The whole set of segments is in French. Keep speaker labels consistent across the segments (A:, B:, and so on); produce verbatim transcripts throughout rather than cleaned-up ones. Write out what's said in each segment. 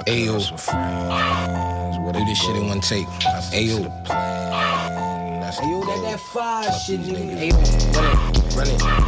A: Ayo, do this shit in one take. Ayo,
B: Ayo, that that fire shit, nigga.
A: Ayo, run it, run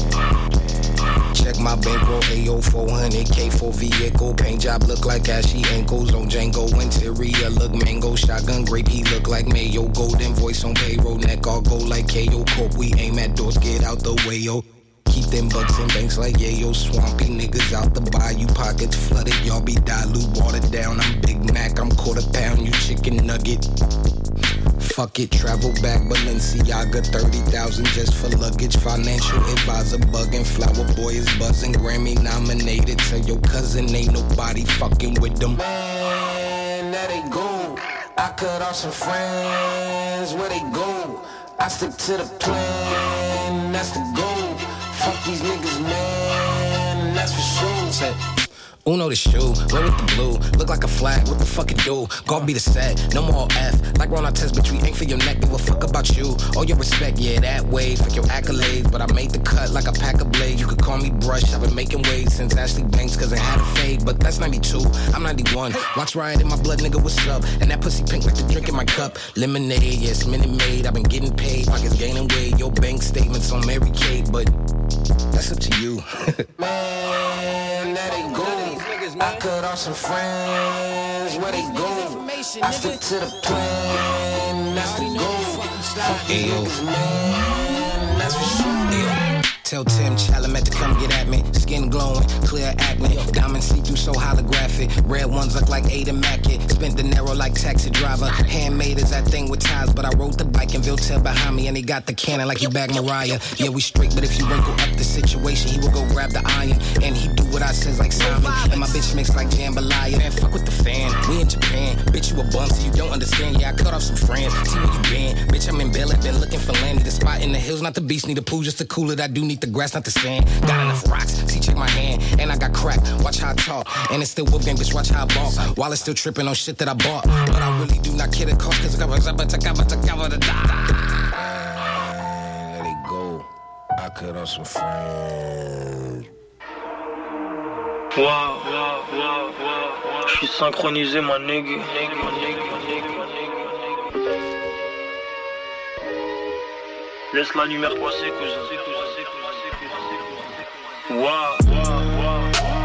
A: it. Check my bankroll, Ayo, four hundred K for vehicle. Paint job look like ashy ankles on Django. Interior look mango, shotgun grape, he look like mayo. Golden voice on payroll, neck all go like K O. Corp, we aim at doors, get out the way, yo. Keep them bucks in banks like yayo. Swampy niggas out the bayou, pockets flooded. Y'all be dilute, watered down. I'm Big Mac, I'm quarter pound, you chicken nugget. Fuck it, travel back, Balenciaga, thirty thousand just for luggage. Financial advisor bugging, Flower Boy is buzzing. Grammy nominated, tell your cousin ain't nobody fucking with them.
B: Man, there they go. I cut off some friends, where they go? I stick to the plan, that's the goal. Fuck these niggas, man, that's for sure.
A: Said, Uno the shoe, red with the blue, look like a flag, what the fuck it do? God be the set, no more F, like Ron Artest, bitch, we ain't for your neck, give a fuck about you. All your respect, yeah, that way, fuck your accolades, but I made the cut like a pack of blades. You could call me Brush, I've been making waves since Ashley Banks, cause I had a fade, but that's ninety-two, I'm ninety-one. Watch Riot in my blood, nigga, what's up? And that pussy pink like the drink in my cup. Lemonade, yes, Minute Maid, I've been getting paid, pockets gaining weight. Your bank statements on Mary Kate, but that's up to you.
B: Man, there they go. I cut off some friends, where they go? I stick to the plan, that's the goal. Fuck these niggas, man, that's for sure.
A: Ayo. Tell Tim Chalamet to come get at me. Skin glowing, clear acne. Diamond see-through so holographic. Red ones look like Ada Mackett. Spent the narrow like taxi driver. Handmade is that thing with ties, but I rode the bike in Viltel behind me, and he got the cannon like he bagged Mariah. Yeah, we straight, but if you wrinkle up the situation, he will go grab the iron, and he do what I says like Simon. And my bitch mix like jambalaya. Man, fuck with the fan. We in Japan. Bitch, you a bum, so you don't understand. Yeah, I cut off some friends. See where you been. Bitch, I'm in Bel Air, been looking for land. Need a spot in the hills, not the beach, need a pool just to cool it. I do need the grass, not the sand. Got enough rocks, see, check my hand. And I got crack, watch how I talk. And it's still Wolf Gang, bitch, watch how I balk. While it's still tripping on shit that I bought. But I really do not care the cost, cause I got to cover to cover the die.
B: Let it go. I cut off some friends.
C: Wow, wow, wow, wow. Je suis synchronisé, ma nigga. Laisse la lumière passer, cousin. Wow, wow, wow.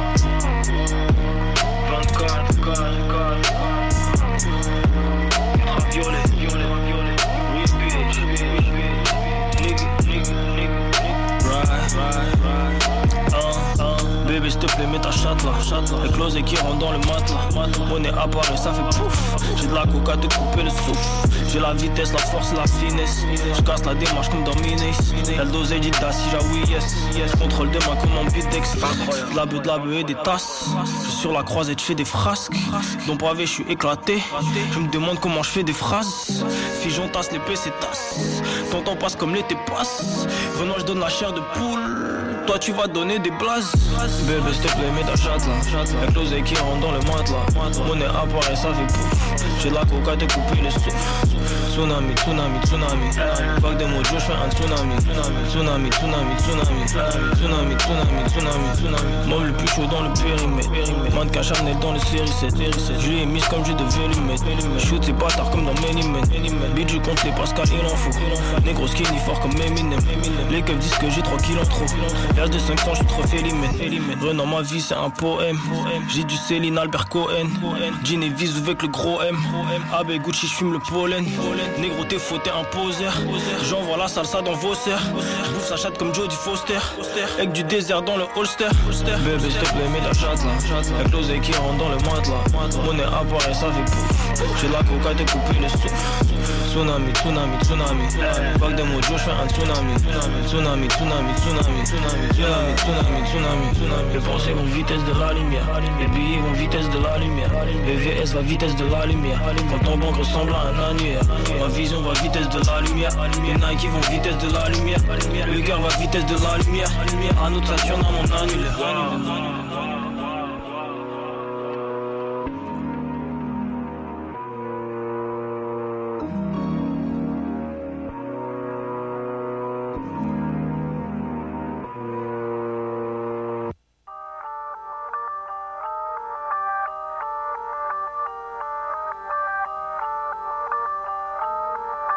C: vingt-quatre, vingt-quatre, vingt-quatre. Violet, violet, violet. Oui, bitch, bitch, bitch. Nigga, nigga, nigga. Right, right, right. Uh, uh. Bébé, s'il te plaît, mets ta chatte là. Avec l'osé qui rentre dans le matelas. Monnaie apparaît, ça fait pouf. J'ai de la coca de couper le souffle. J'ai la vitesse, la force, la finesse. Je casse la démarche comme dans Minis. Elle dosée dit da si oui yes, yes. Contrôle de main comme en beatdex. De la beuh, de la beuh et des tasses. J'suis sur la croisette, j'fais des frasques. Dans pavé, j'suis éclaté. Je me demande comment j'fais des phrases. Figeon tasse, l'épée c'est tasse. Ton temps passe comme l'été passe. Venant, j'donne la chair de poule. Toi tu vas donner des blazes. Bébé s'il te plaît mets ta chatte là. Avec l'oseille qui rentre dans le matelas. Monnaie apparaît ça fait pouf. J'ai de la coca de couper le souffle. Tsunami, tsunami, tsunami. Fuck des mots, je fais un tsunami. Tsunami, tsunami, tsunami. Tsunami, tsunami, tsunami, tsunami. Mob le plus chaud dans le périmètre. Man cache Chanel dans le série sept. Je lui ai mise comme je devais lui mettre. Shoot c'est pas tard comme dans Many Men. Bitch je compte les Pascal il en faut. Négro skinny fort comme Eminem. Les keufs disent que j'ai trois kilos en trop. L'âge de cinq ans je suis trop félimène. Renan ma vie c'est un poème. J'ai du Céline Albert Cohen. Jean et Vise avec le gros M. Abbé Gucci j'fume le pollen. Négro t'es faux t'es un poseur. J'envoie la salsa dans vos serres. J'bouffe sa chatte comme Jodie Foster. Avec du désert dans le holster. Bébé s'il te plaît mets ta chatte là. Avec l'oseille qui rentre dans le matelas. Monnaie apparaît ça fait pouf. J'ai la coca t'es coupé le souffle. Tsunami, tsunami, tsunami. Fuck des mots, je fais un tsunami. Tsunami, tsunami, tsunami. Tsunami, tsunami, tsunami, tsunami. Les pensées vont vitesse de la lumière. Les billets vont vitesse de la lumière. Les V S va vitesse de la lumière. Quand ton banque ressemble à un annuaire. Ma vision va vitesse de la lumière. Les Nike vont vitesse de la lumière. Le cœur va vitesse de la lumière. À notre Saturne à mon annulaire.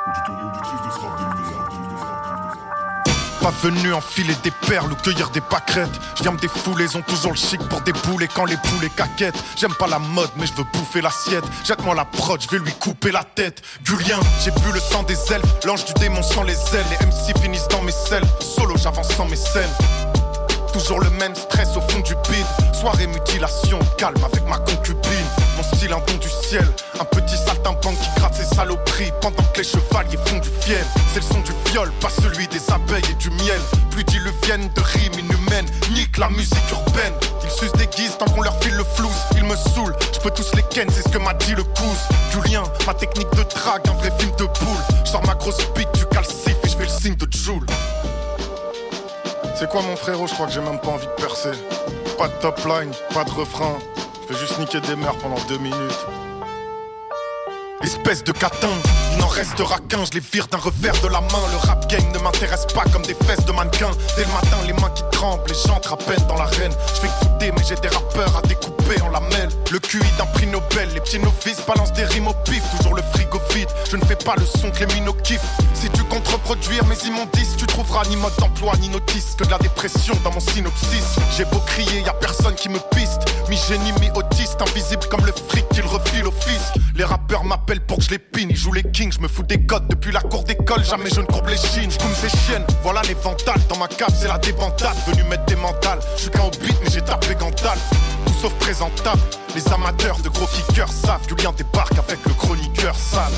D: Pas venu enfiler des perles ou cueillir des pâquerettes. Je viens me défouler, ils ont toujours le chic pour débouler quand les poulets caquettent. J'aime pas la mode mais je veux bouffer l'assiette. Jette-moi la prod, je vais lui couper la tête. Gulien, j'ai bu le sang des elfes. L'ange du démon sans les ailes. Les M C finissent dans mes selles. Solo, j'avance sans mes scènes. Toujours le même stress au fond du bide. Soirée mutilation, calme avec ma concubine. Mon style un don du ciel. Un petit saltimbanque qui gratte ses saloperies pendant que les chevaliers font du fiel. C'est le son du viol, pas celui des abeilles et du miel. Plus diluvienne de rimes inhumaines. Nique la musique urbaine. Ils s'usent des guises tant qu'on leur file le flouze. Ils me saoulent, je peux tous les ken, c'est ce que m'a dit le cousse. Julien, ma technique de drague, un vrai film de boule. Je sors ma grosse bite du calcif et je fais le signe de Joule. C'est quoi mon frérot, je crois que j'ai même pas envie de percer. Pas de top line, pas de refrain. Je vais juste niquer des mères pendant deux minutes. Espèce de catin, il n'en restera qu'un, je les vire d'un revers de la main. Le rap game ne m'intéresse pas comme des fesses de mannequin. Dès le matin, les mains qui tremblent, les gens à peine dans l'arène. Je fais goûter, mais j'ai des rappeurs à découper en lamelles. Le Q I d'un prix Nobel, les petits novices balancent des rimes au pif. Toujours le frigo vide, je ne fais pas le son que les minots kiffent. Si tu comptes reproduire mes immondices, tu trouveras ni mode d'emploi ni notice que de la dépression dans mon synopsis. J'ai beau crier, y a personne qui me piste. Mi-génie, mi-autiste, invisible comme le fric qu'il refile au fils. Les rappeurs m'appellent pour que je les pine, ils jouent les kings, je me fous des codes depuis la cour d'école, jamais je ne courbe les chines, je coume ces chiennes, voilà les ventales, dans ma cave c'est la débandade, venu mettre des mentales, je suis qu'un hobbit mais j'ai tapé Gandalf, tout sauf présentable, les amateurs de gros kickers savent, Julien débarque avec le chroniqueur sale.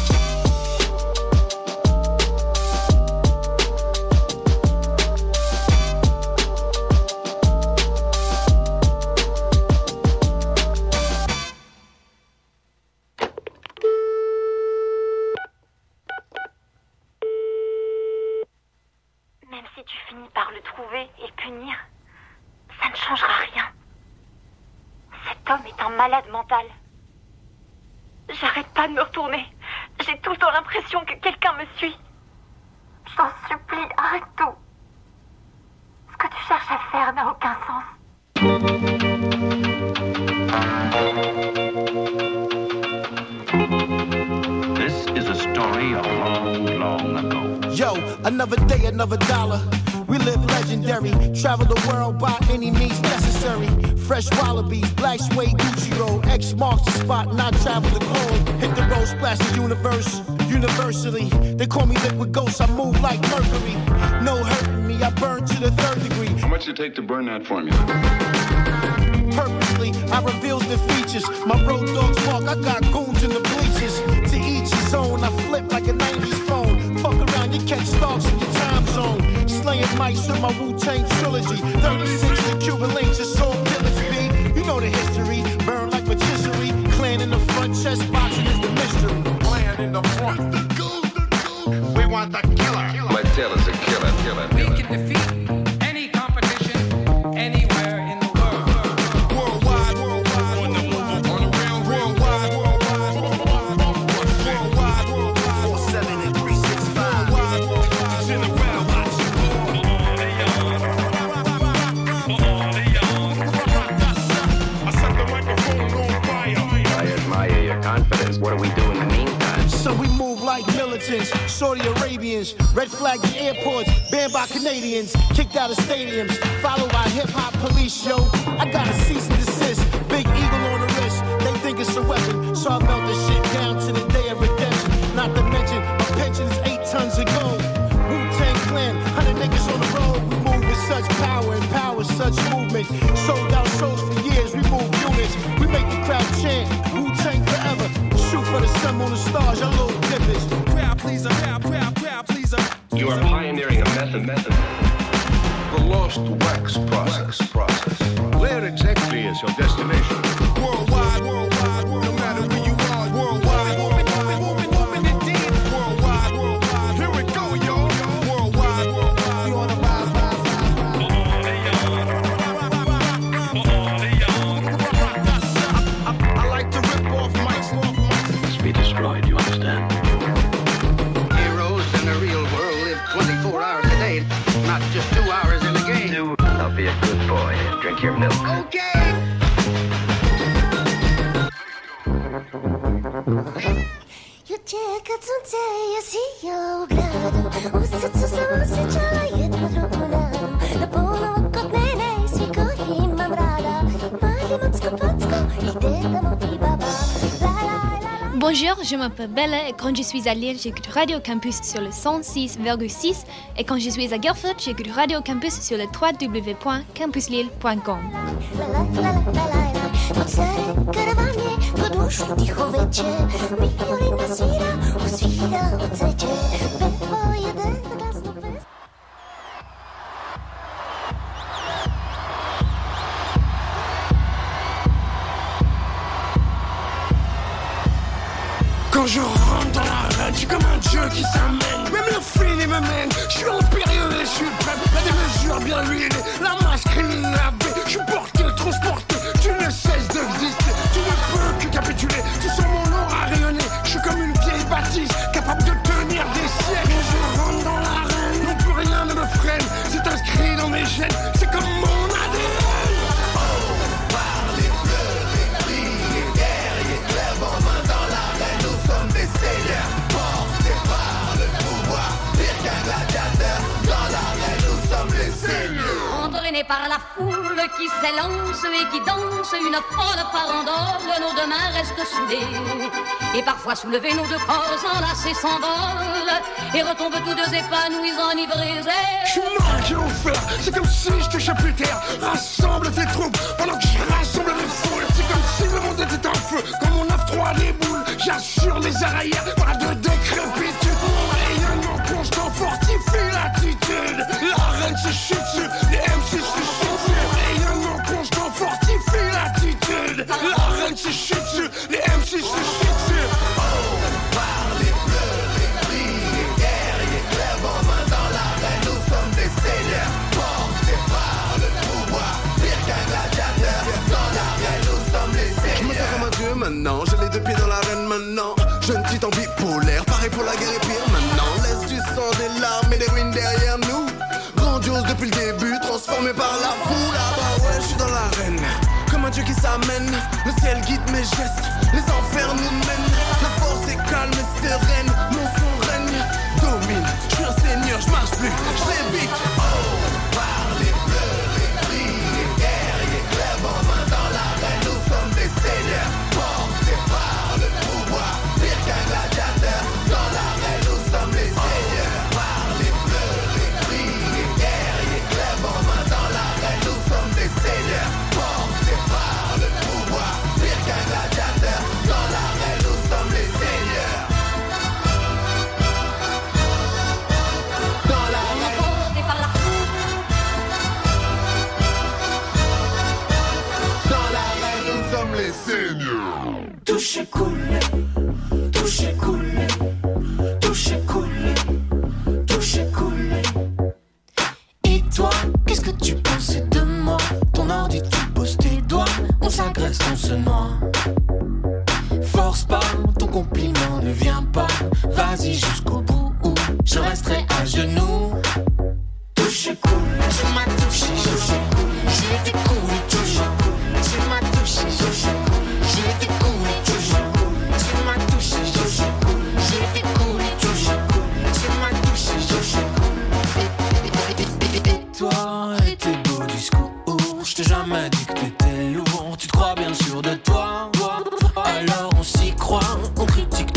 E: Malade mental. J'arrête pas de me retourner. J'ai tout le temps l'impression que quelqu'un me suit. Je t'en supplie, arrête tout. Ce que tu cherches à faire n'a aucun
F: sens. This is a story of long, long ago.
G: Yo, another day, another dollar. We live legendary, travel the world by any means necessary. Fresh wallabies, black suede Gucci roll. X marks the spot and I travel the globe. Hit the road, splash the universe, universally. They call me liquid ghost, I move like mercury. No hurting me, I burn to the third degree.
F: How much it take to burn that formula?
G: Purposely, I reveal the features. My road dogs walk, I got goons in the bleachers. To each his own, I flip like a nineties phone. Fuck around, you catch stocks in your time zone. Slaying mics with my Wu-Tang trilogy. thirty-six, the Cuban links, it's all pillage, B. You know the history, burn like rotisserie. Clan in the front, chest boxing is the mystery.
F: Clan in the front, the gold, the gold. We want the killer. My tail is a killer, killer, killer.
H: We can defeat any competition anywhere in the world.
F: Worldwide, worldwide, on the move, on the real, worldwide, worldwide, worldwide, worldwide, worldwide, four seven and three six five, worldwide, worldwide, it's in the realm.
I: Confidence. What do we do in the meantime?
G: So we move like militants, Saudi Arabians, red flag in airports, banned by Canadians, kicked out of stadiums, followed by hip-hop police, yo. I got a cease and desist, big eagle on the wrist, they think it's a weapon, so I melt the shit down to the day of redemption. Not to mention, my pension is eight tons of gold. Wu-Tang Clan, hundred niggas on the road, we move with such power, empower such movement. Sold out shows for years, we move units, we make the crowd chant, Wu-Tang forever. Shoot for the sun, on the stars, your little dippers. Crowd pleaser, crowd, crowd, crowd pleaser.
F: You are pioneering a method, method. The lost wax process, process. Where exactly is your destination?
G: Worldwide, worldwide, worldwide, no matter where you are, worldwide, worldwide, moving, moving indeed. Worldwide, worldwide, here we go, yo. Worldwide, worldwide, we on the rise, rise, rise. I like to rip off mics, off mics.
F: Be destroyed, you understand?
J: Heroes in the real world live twenty-four hours a day, not just two hours in a game.
I: I'll be a good boy and drink your milk.
J: Okay.
K: You're Bonjour, je m'appelle Bella et quand je suis à Lille, j'écoute Radio Campus sur le cent six virgule six et quand je suis à Guildford, j'écoute Radio Campus sur le w w w point campus lille point com.
F: Quand je rentre dans l'arène, je suis comme un dieu qui s'amène. Même le fil me mène, je suis impérieux et suprême. La démesure bien huilée, la masculine navée. Je suis porté, transporté, tu ne cesses d'exister. Tu ne peux que capituler, tu sens mon aura rayonner. Je suis comme une vieille bâtisse, capable de tenir des siècles. Quand je rentre dans l'arène, non plus rien ne me freine. C'est inscrit dans mes gènes, c'est comme mon A D N.
L: Entraînés par la foule qui s'élance et qui danse une folle farandole, nos deux mains restent soudées. Et parfois soulevés, nos deux corps enlacés s'envolent et retombent tous deux épanouis, enivrés.
F: Je suis marqué au fer, c'est comme si je touchais plus terre. Rassemble tes troupes pendant que je rassemble les foules. C'est comme si le monde était en feu, comme mon neuf trois déboule. J'assure mes arrières, pas de décrépitude. Mon rayonnement constant fortifie l'attitude. L'arène se chute dessus, les M C se chutent dessus. Rayonnement constant fortifie l'attitude. L'arène se chute dessus, les M C se chutent dessus. Oh, par les fleurs, les cris, les guerriers, clairement main dans l'arène, nous sommes des seigneurs. Portés par le pouvoir, pire qu'un gladiateur. Dans l'arène, nous sommes les seigneurs. Je me sens comme un dieu maintenant, j'ai les deux pieds dans l'arène maintenant. Jeune titan bipolaire, pareil pour la guerre et pire maintenant. Laisse du sang, des larmes et des ruines derrière nous. Grandiose depuis le début, transformé par la foule. Ah bah ouais, je suis dans l'arène, comme un dieu qui s'amène. Le ciel guide mes gestes, les enfers nous mènent. La force est calme et sereine, mon son règne, domine. Je suis un seigneur, je marche plus, je l'évite. Oh, par les fleurs, les cris, les guerriers, clairement main dans l'arène, nous sommes des seigneurs. Portés par le pouvoir, pire qu'un gladiateur. Dans l'arène, nous sommes les seigneurs. Par les fleurs, les cris, les guerriers, clairement main dans l'arène, nous sommes des seigneurs. Portés par le pouvoir, pire qu'un gladiateur. Dans l'arène, nous sommes les seigneurs. Dans l'arène,
L: portés par la foule.
F: Dans l'arène, nous sommes les seigneurs.
B: Touche coulé, touche coulé, touche coulé, touche coulé. Et toi, qu'est-ce que tu penses de moi? Ton ordi, tu poses tes doigts, on s'agresse, on se noie. Force pas, ton compliment ne vient pas. Vas-y jusqu'au bout, ou je resterai à genoux. Touche coulé, tu m'as touché, touche coulé. J'ai été cool, touche coulé. Tu m'as touché, touche coulé. J'ai été cool, touche coulé. Tu m'as touché, touche coulé. J'ai été cool, touche coulé. Tu m'as touché, touche coulé. Et toi et tes beaux discours, je t'ai jamais dit que t'étais lourd. Tu te crois bien sûr de toi, alors on s'y croit. On critique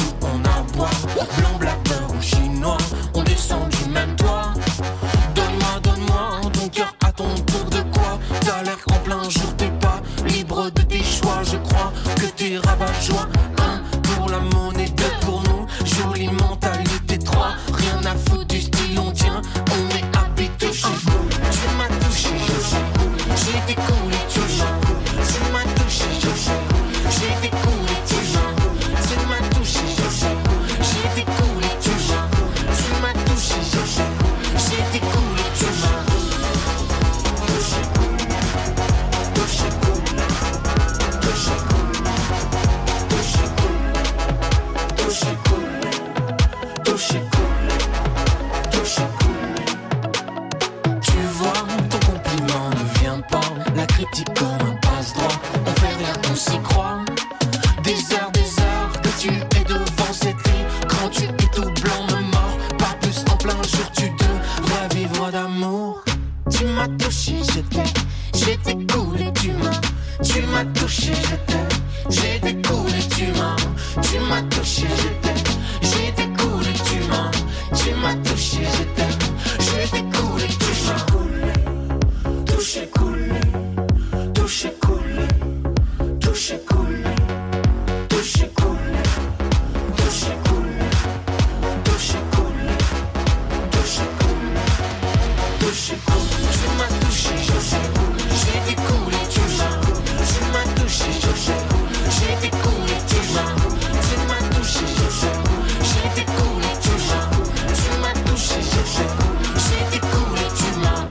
B: m'as touché, je t'aime. J'ai été cool et tu mens. Tu m'as touché, je t'aime. J'ai été cool et tu mens. Tu m'as touché, je t'aime. J'ai été cool et tu mens. Touché, coulé. Touché, coulé. Touché, coulé. Touché, coulé. Touché, coulé. Touché, coulé. Touché, coulé. Touché, coulé. Tu m'as touché, je sais. J'ai été cool et tu mens. Tu m'as touché, je sais. J'ai été cool et tu mens. Tu m'as touché, je sais. J'ai été cool et tu mens. Tu m'as touché, je sais. J'ai été cool et tu mens.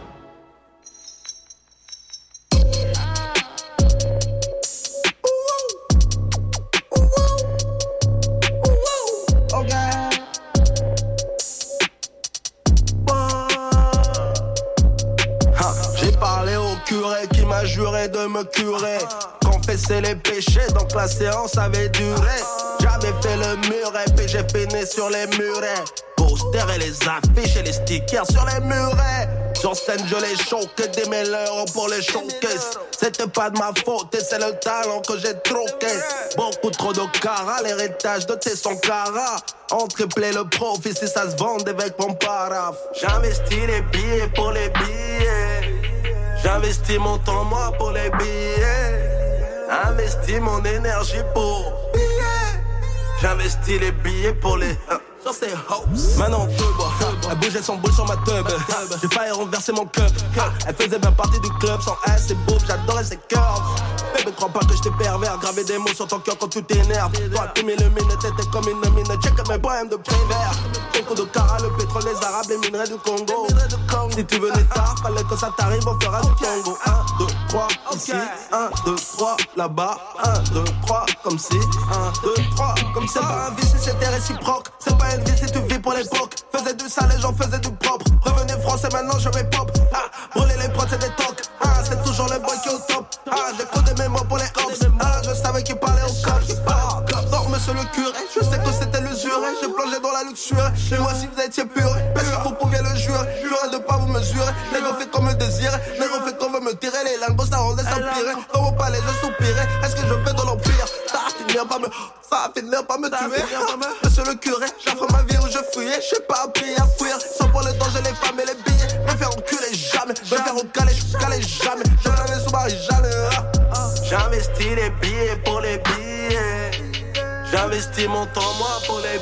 M: J'ai parlé au curé qui m'a juré de me curer, confesser les péchés, donc la séance avait duré. J'avais fait le muret, puis j'ai fini sur les murets. Posters et les affiches et les stickers sur les murets. Sur scène je les choquais, des mêleurs pour les showcases. C'était pas de ma faute et c'est le talent que j'ai troqué. Beaucoup trop de cara, l'héritage de tes son cara. On triplait le profit si ça se vendait avec mon paraf. J'investis les billets pour les billets. J'investis mon temps moi pour les billets. Investis mon énergie pour billets. J'investis les billets pour les... Sur ces hoes. Maintenant on te boit. Elle bougeait son boule sur ma tube. J'ai failli renverser mon cup. Elle faisait bien partie du club. Sans elle c'est beau, j'adorais ses curves. Bébé crois pas que j'étais pervers. Graver des mots sur ton cœur quand tout t'énerve. Toi tu m'illumines, t'étais comme une mine. Check mes poèmes de prévert. Beaucoup de cara, le pétrole, les arabes, les minerais du Congo. Si tu venais tard, fallait que ça t'arrive, on fera du Congo. un, deux, trois, ici. un, deux, trois, là-bas. un, deux, trois, comme si. un, deux, trois, comme ça. C'est pas un vice, c'était réciproque. C'est pas une vie si tu vis pour l'époque. Faisais du sale, les gens faisaient du propre. Revenez français, maintenant je vais pop. Ah, brûler les prods, c'est des tocs. Ah, c'est toujours le boy qui est au top. Ah, j'ai codé mes mots pour les hops. Ah, je savais qu'il parlait au cops. Ah, non, monsieur le curé, je sais que c'était l'usuré. J'ai plongé dans la luxure. Et moi, si vous étiez pur, parce que vous pouviez le jurer. Jurez de pas vous mesurer. Les gars fait comme me désirer. Les gars fait qu'on veut me tirer. Les lingots, ça rendait s'empirer. Dans vos palais, je soupirais. Est-ce que je fais de l'empire? Ça va finir par me. Ça va finir par me tuer. Monsieur le curé, j'offre ma vie où je fouillais. Je sais pas appris à fuir. Sans pour le danger, les femmes et les billets. Me faire enculer jamais. Me faire recaler, je calais jamais. Je l'avais sous Marie Jeanne. J'investis les billets pour les billets. J'investis mon temps moi pour les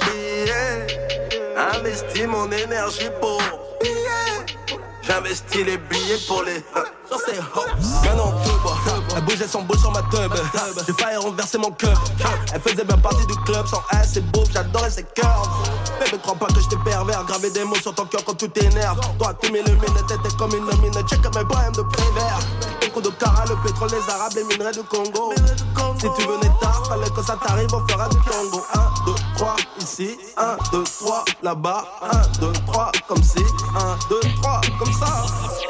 M: billets. Investis mon énergie pour billets. J'investis les billets pour les sur ces hoes. Maintenant on te boit. Elle bougeait son boule sur ma tube. J'ai failli renverser mon cup. Elle faisait bien partie du club. Sans elle c'est beau, j'adorais ses curves. Bébé crois pas que j'étais pervers. Graver des mots sur ton cœur quand tout t'énerve. Toi tu m'illumines, t'étais comme une mine. Check mes poèmes de prévert. Beaucoup de cara, le pétrole, les arabes, les minerais du Congo. Si tu venais tard, fallait que ça t'arrive, on fera du Congo. un, deux, trois, ici. un, deux, trois, là-bas. un, deux, trois, comme si. un, deux, trois, comme ça.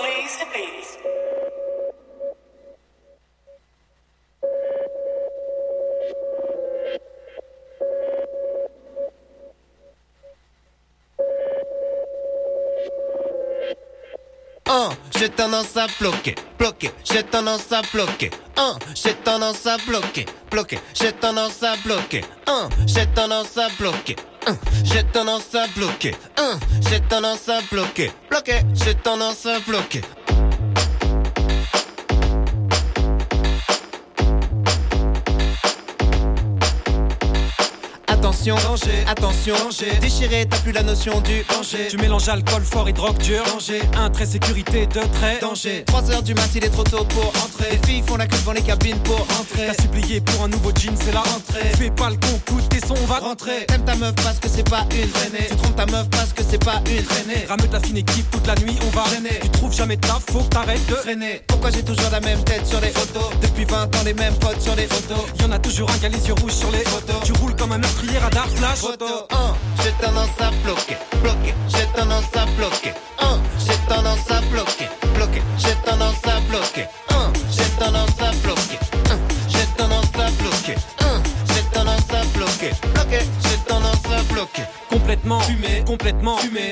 N: Un, j'ai tendance à bloquer, bloquer, j'ai tendance à bloquer. Un, j'ai tendance à bloquer, bloquer, j'ai tendance à bloquer. Un, j'ai tendance à bloquer. Un, j'ai tendance à bloquer. Un, j'ai tendance à bloquer, bloquer, j'ai tendance à bloquer. Attention, danger, attention, danger. Déchiré, t'as plus la notion du danger.
O: Tu mélanges alcool fort et drogue dure. Danger. Un trait sécurité, deux traits.
N: Danger. trois heures du mat, il est trop tôt pour rentrer. Les filles font la queue devant les cabines pour rentrer.
O: T'as supplié pour un nouveau jean, c'est la rentrée. Fais pas le con, coûte tes sons, on va rentrer.
N: T'aimes ta meuf parce que c'est pas une traînée. Tu trompes ta meuf parce que c'est pas une traînée.
O: Rameute la fine équipe toute la nuit, on va traîner. Tu trouves jamais de taf, faut que t'arrêtes de traîner.
N: Pourquoi j'ai toujours la même tête sur les photos? Depuis vingt ans, les mêmes potes sur les photos.
O: Y'en a toujours un qui a les yeux rouges sur les photos. Tu roules comme un meurtrier radar flash.
N: Photo un, j'ai tendance à bloquer, bloquer, j'ai tendance à bloquer. un, j'ai tendance à bloquer, bloquer, j'ai tendance à bloquer. un, j'ai tendance à bloquer. un, j'ai tendance à bloquer. un, j'ai tendance à bloquer, bloquer, j'ai tendance à bloquer.
O: Complètement fumé, complètement fumé. Tu n'es, tu vis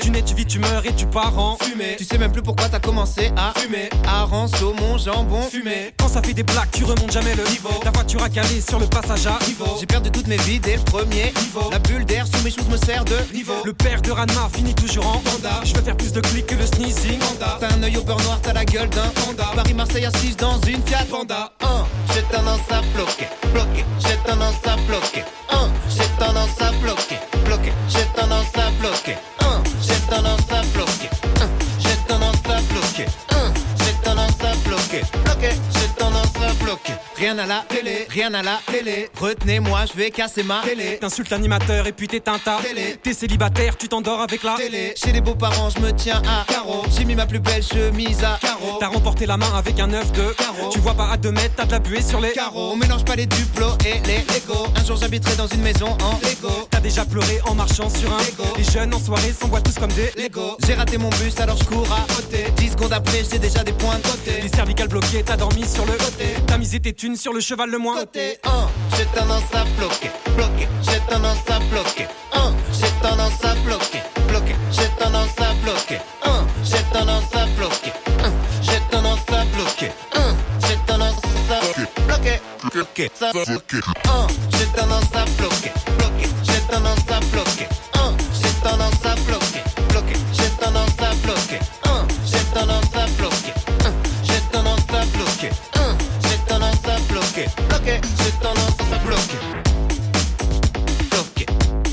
O: tu meurs et tu pars en fumée.
N: Tu sais même plus pourquoi t'as commencé à
O: fumer.
N: Hareng, saumon, jambon,
O: Fumée. Quand ça fait des blagues, tu remontes jamais le niveau. Ta voiture a calé sur le passage à niveau.
N: J'ai perdu toutes mes vies dès le premier
O: niveau.
N: La bulle d'air sous mes choses me sert de
O: niveau. Le père de Ranma finit toujours en panda. Je veux faire plus de clics que le sneezing panda.
N: T'as un œil au beurre noir, t'as la gueule d'un panda. Paris-Marseille assise dans une Fiat
O: Panda.
N: Un, j'ai tendance à bloquer, bloquer. J'ai tendance à bloquer. Un, j'ai tendance à bloquer, bloquer. J'ai tendance à bloquer. Un, j'ai tendance à bloquer. Un, j'ai tendance à bloquer. Un, j'ai tendance à bloquer, bloquer. J'ai tendance à bloquer. Rien à la télé, rien à la télé. Retenez-moi, je vais casser ma télé.
O: T'insultes l'animateur et puis t'éteins ta
N: télé.
O: T'es célibataire, tu t'endors avec la
N: télé. Chez les beaux-parents, je me tiens à carreau. J'ai mis ma plus belle chemise à carreau.
O: T'as remporté la main avec un œuf de carreau. Tu vois pas à deux mètres, t'as de la buée sur les
N: carreaux. On mélange pas les duplos et les Lego. Un jour j'habiterai dans une maison en Lego.
O: T'as déjà pleuré en marchant sur un Lego. Les jeunes en soirée s'envoient tous comme des
N: Lego. J'ai raté mon bus alors je cours à côté. dix secondes après j'ai déjà des points de côté.
O: Les cervicales bloquées, t'as dormi sur le côté. T'as misé tes thunes sur le cheval le moins
N: côté. Un, j'ai tendance à bloquer, bloquer. J'ai tendance à bloquer. Un, j'ai tendance à bloquer, bloquer. J'ai tendance à bloquer. Un, j'ai tendance à bloquer. Un, j'ai tendance à bloquer. Un, j'ai tendance à bloquer, bloquer, ça bloquer. Un, j'ai tendance à bloquer, bloquer. J'ai tendance à bloquer. Un, j'ai tendance à bloquer, bloquer. J'ai tendance à bloquer. Un, j'ai tendance à bloquer. Un, j'ai tendance à bloquer. Un, j'ai tendance à bloquer, bloquer. J'ai tendance à bloquer, bloquer.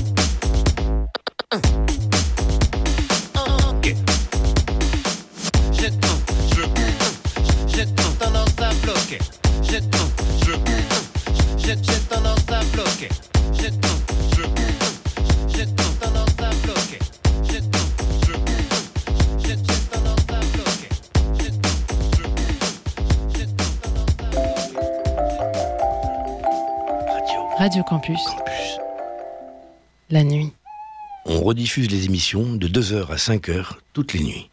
N: Un, ok. J'ai j'ai tendance à bloquer. J'ai j'ai j'ai tendance à bloquer. J'ai j'ai tendance à bloquer. J'ai j'ai j'ai tendance à bloquer. J'ai j'ai
P: Radio Campus. La nuit.
Q: On rediffuse les émissions de deux heures à cinq heures toutes les nuits.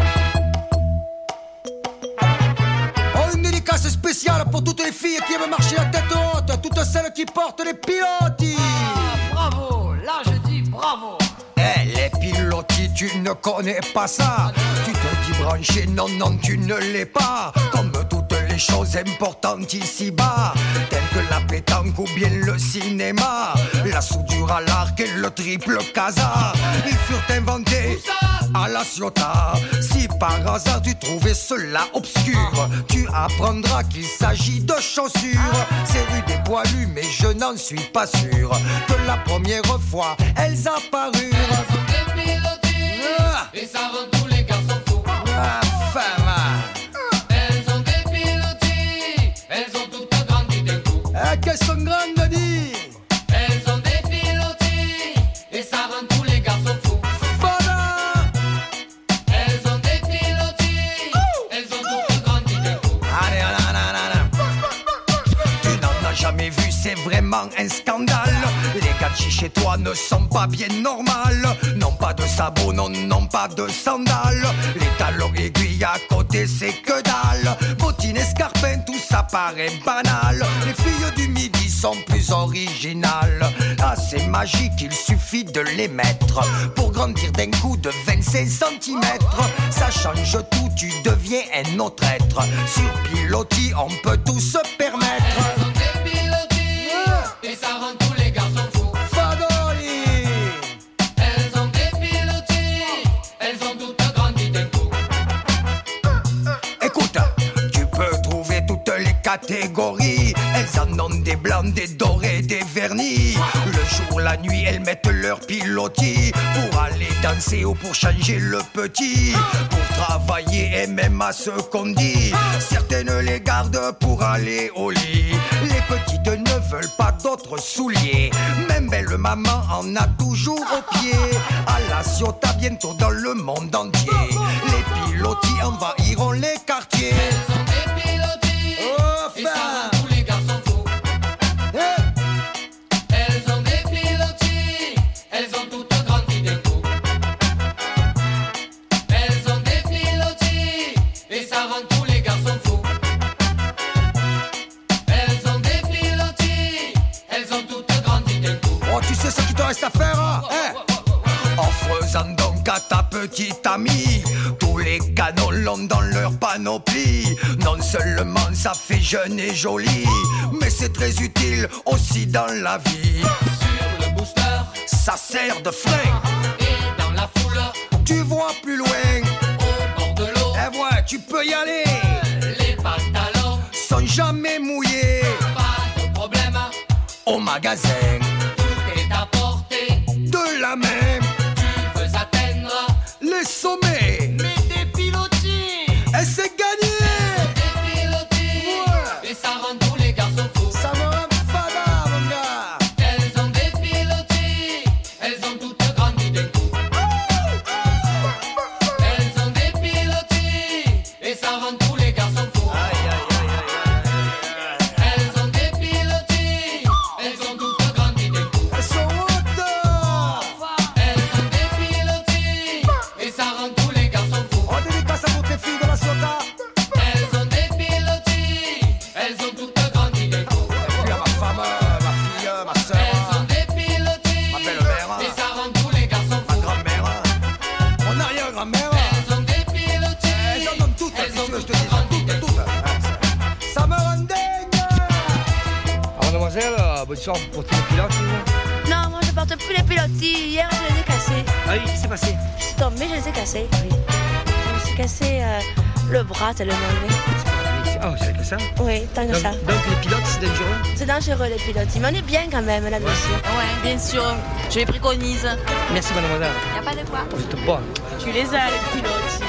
R: Dédicace spéciale pour toutes les filles qui aiment marcher la tête haute, toutes celles qui portent les pilotis.
S: Ah, bravo, là je dis bravo.
R: Eh, les pilotis, tu ne connais pas ça. Tu te dis branché, non, non, tu ne l'es pas. Comme toutes les choses importantes ici-bas, telles que la pétanque ou bien le cinéma, la soudure à l'arc et le triple casa. Ils furent inventés à la Ciotat. Si par hasard tu trouvais cela obscur, tu apprendras qu'il s'agit de chaussures. C'est rue des Poilus, mais je n'en suis pas sûr que la première fois elles apparurent.
S: Elles sont des pilotis, ah. Et ça rend tous les garçons fous.
R: Ah, femme.
S: Elles sont des pilotis, elles ont toutes grandi d'un coup.
R: Ah, qu'elles sont grandes, dis.
S: Elles sont des pilotis, et ça rend tous les garçons fous.
R: Jamais vu, c'est vraiment un scandale. Les gars de chez toi ne sont pas bien normales. Non pas de sabots, non, non pas de sandales. Les talons aiguilles à côté, c'est que dalle. Bottines, escarpins, tout ça paraît banal. Les filles du midi sont plus originales. Ah, c'est magique, il suffit de les mettre pour grandir d'un coup de vingt-cinq centimètres. Ça change tout, tu deviens un autre être. Sur pilotis, on peut tout se permettre.
S: Et ça rend tous les garçons fous.
R: Fadoli.
S: Elles ont des pilotis, elles ont toutes grandi d'un coup.
R: Écoute, tu peux trouver toutes les catégories. Elles en ont des blancs, des dorés, des vernis. Le jour, la nuit, elles mettent leur pilotis pour aller danser ou pour changer le petit. Pour travailler et même à ce qu'on dit. Certaines les gardent pour aller au lit. Les petites ne veulent pas d'autres souliers. Même belle maman en a toujours au pied. À la Ciotat, bientôt dans le monde entier. Les pilotis envahiront les quartiers.
S: Elles ont des pilotis, oh, et ça rend tous les garçons fous. Hey. Elles ont des pilotis, elles ont toutes grandi d'un coup. Elles ont des pilotis, et ça rend tous les garçons fous. Elles ont des pilotis, elles ont toutes grandi d'un coup.
R: Oh, tu sais ce qu'il te reste à faire, hein? Hey. En faisant donc à ta petite amis. Tous les canons l'ont dans leur panoplie. Non seulement ça fait jeune et joli, mais c'est très utile aussi dans la vie.
S: Sur le booster,
R: ça sert de frein.
S: et dans la foule,
R: Tu vois plus loin.
S: au bord de l'eau,
R: Eh ouais, tu peux y aller.
S: les pantalons,
R: Sont jamais mouillés.
S: pas de problème,
R: Au magasin,
S: tout est à portée.
R: de la main,
S: Tu veux atteindre
R: les sommets.
S: mais des pilotis,
R: Et c'est gagné.
S: des pilotis,
R: Ouais.
S: et ça rend tous les garçons fous.
R: Ça me rend fada, mon gars.
S: Elles ont des pilotis, elles ont toutes grandi d'un coup. Elles ont des pilotis, et ça rend tous les garçons fous. Elles ont des pilotis, elles ont toutes grandi d'un coup.
R: Elles sont hautes.
S: Elles ont des pilotis, et ça rend tous les garçons fous.
R: On dédicace à toutes les filles de la Sota.
S: Elles ont des pilotis, elles ont toutes grandi d'un coup.
R: Et puis à ma femme, ma fille, ma soeur,
S: Elles ont des pilotis,
R: ma belle-mère,
S: et ça rend tous les garçons
R: ma
S: fous.
R: grand-mère, mon arrière-grand-mère.
S: Elles ont des pilotis,
R: Elles en ont toutes,
S: elles
R: si
S: ont
R: tu veux, je te
S: toutes
R: dis.
S: grandi d'un
R: Toutes,
S: coup.
R: toutes. Ça me rend dingue.
T: Alors mademoiselle, euh, bonne soirée pour tes pilotes.
U: Non, moi je porte plus les pilotis. Hier je les ai cassés.
T: Ah oui, qu'est-ce qui s'est passé?
U: Je suis tombée, je les ai cassés. Oui. Je me suis cassé euh, le bras tellement élevé.
T: Oh, c'est que ça?
U: Oui, tant que
T: donc,
U: ça.
T: donc les pilotes, c'est dangereux?
U: C'est dangereux les pilotis, mais on est bien quand même là-dessus.
V: Ouais, bien sûr, je les préconise.
T: Merci mademoiselle.
U: Y a pas de quoi.
T: Vous êtes bonne.
V: Tu les as, les pilotis.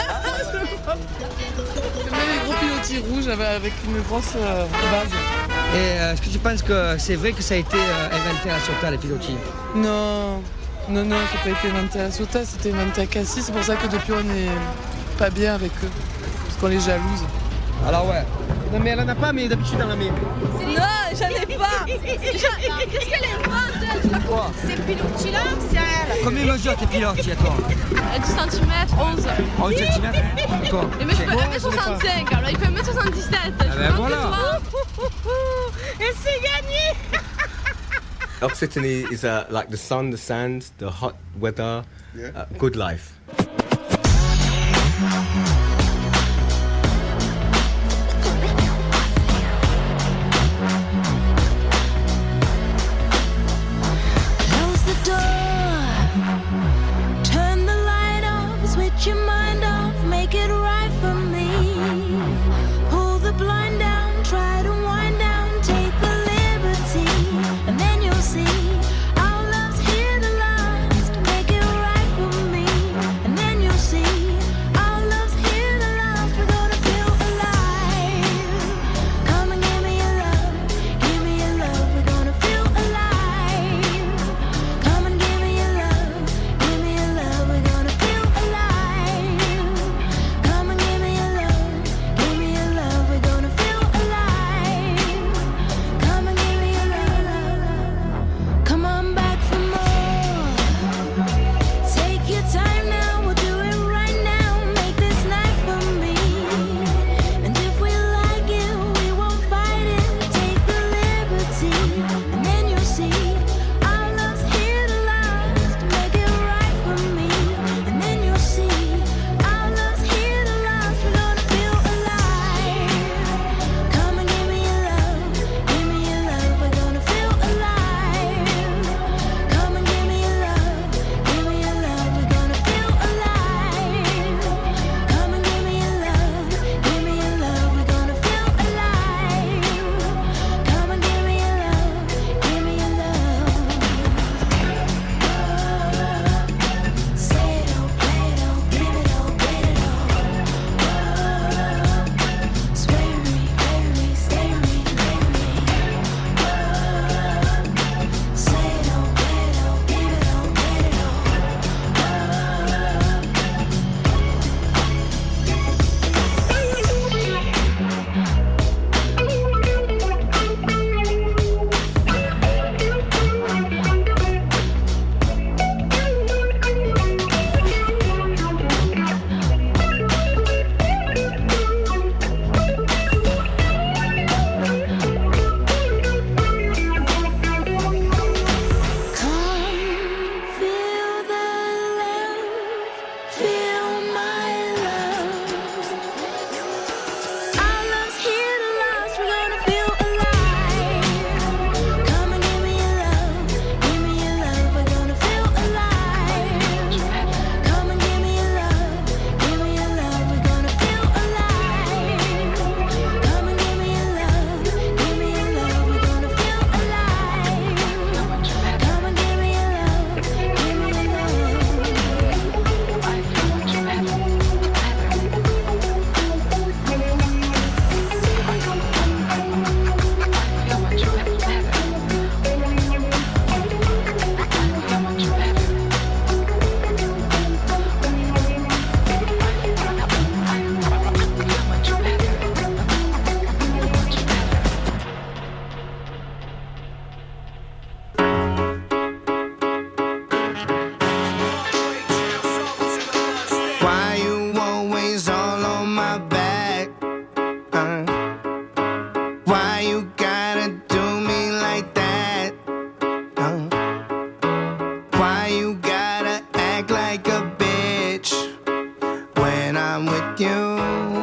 W: Même les gros pilotis rouges avec avec une grosse euh, base.
T: Et euh, est-ce que tu penses que c'est vrai que ça a été euh, inventé à la Sota, les pilotis?
W: Non, non, non, ça n'a pas été inventé à la Sota, c'était inventé à Cassis. C'est pour ça que depuis on n'est pas bien avec eux, parce qu'on les jalouse.
T: Alors ouais. Non mais elle en a pas, mais d'habitude elle en a mis.
V: Non, j'en ai pas. Qu'est-ce qu'elle invente?
T: Quoi?
V: Ces pilotis-là, c'est à elle.
T: Combien mesure tes pilotes, à toi?
V: dix centimètres, onze.
T: onze centimètres? Toi?
V: Et mais je fais
T: Moi,
V: un mètre soixante-cinq, alors il fait un mètre soixante-dix-sept.
T: Ah ben voilà.
V: Et c'est gagné.
X: Occitanie is uh, like the sun, the sand, the hot weather, uh, good life.
Y: Close the door, turn the light off, switch your mind off, make it right for me. Pull the blind down, try to wind down, take the liberty, and then you'll see our love's here to last. Make it right for me, and then you'll see our love's here.
A: you gotta do me like that? Uh, why you gotta act like a bitch when I'm with you?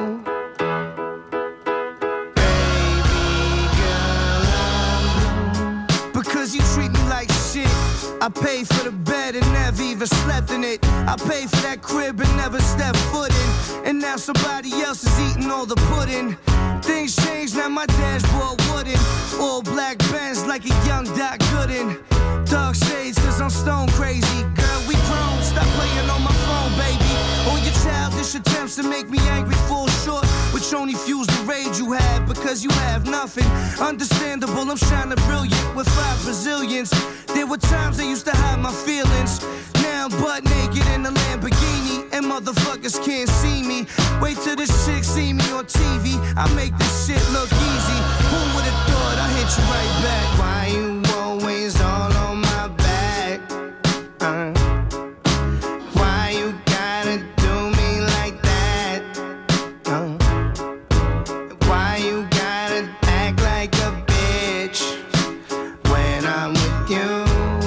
A: I paid for the bed and never even slept in it. I paid for that crib and never stepped foot in. And now somebody else is eating all the pudding. Things changed, now my dashboard wooden. All black Benz like a young Doc Gooden. Dark shades cause I'm stone crazy. Girl, we grown, stop playing on my phone, baby. All your childish attempts to make me angry fall short, which only fuels the rage you have because you have nothing. Understandable, I'm shining brilliant with five Brazilians. There were times I used to hide my feelings. Now I'm butt naked in a Lamborghini and motherfuckers can't see me. Wait till this chick see me on T V. I make this shit look easy. Who would've thought I hit you right back? Why you always all on my back? Uh, why you gotta do me like that? Uh, why you gotta act like a bitch when I'm with you?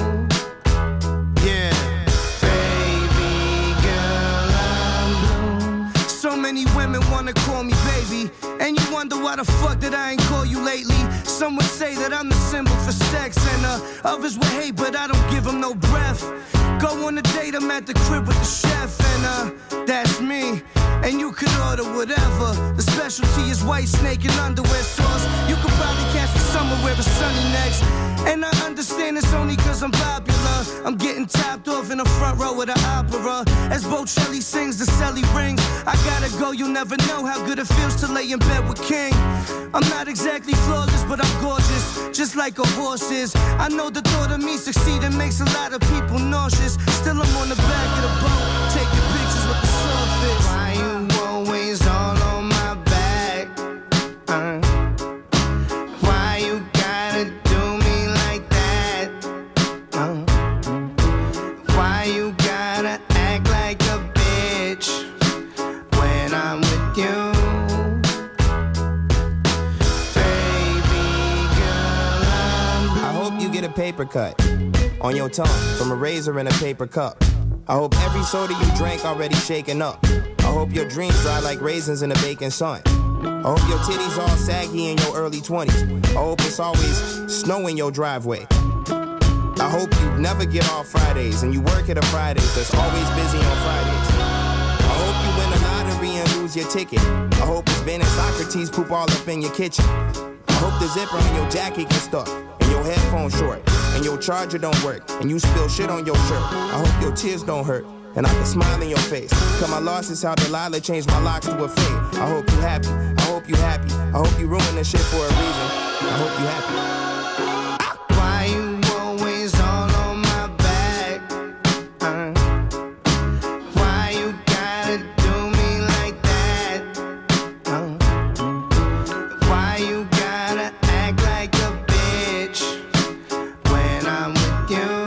A: Women wanna call me baby, and you wonder why the fuck that I ain't call you lately. Some would say that I'm the symbol for sex, and uh, others would hate, but I don't give them no breath. Go on a date, I'm at the crib with the chef, and uh, that's me. And you could order whatever. The specialty is white snake and underwear sauce. You could probably catch me somewhere where it's sunny next. And I understand it's only cause I'm popular. I'm getting topped off in the front row of the opera. As Bocelli sings, the celly rings. I gotta go, you'll never know how good it feels to lay in bed with King. I'm not exactly flawless, but I'm gorgeous, just like a horse is. I know the thought of me succeeding makes a lot of people nauseous. Still I'm on the back of the boat, taking pictures with the surface. Why you always all on my back? Uh, why you gotta do me like that? Uh, why you gotta act like a bitch when I'm with you? Baby girl, I'm
C: I hope you get a paper cut on your tongue from a razor in a paper cup. I hope every soda you drank already shaken up. I hope your dreams dry like raisins in the baking sun. I hope your titties all saggy in your early twenties. I hope it's always snow in your driveway. I hope you never get off Fridays and you work at a Fridays that's always busy on Fridays. I hope you win the lottery and lose your ticket. I hope it's Ben and Socrates poop all up in your kitchen. I hope the zipper on your jacket gets stuck and your headphones short and your charger don't work and you spill shit on your shirt. I hope your tears don't hurt and I can smile in your face. Cause my loss is how Delilah changed my locks to a fade. I hope you happy, I hope you happy. I hope you ruin this shit for a reason. I hope you happy.
A: Why you always all on my back? Uh, why you gotta do me like that? Uh, why you gotta act like a bitch when I'm with you?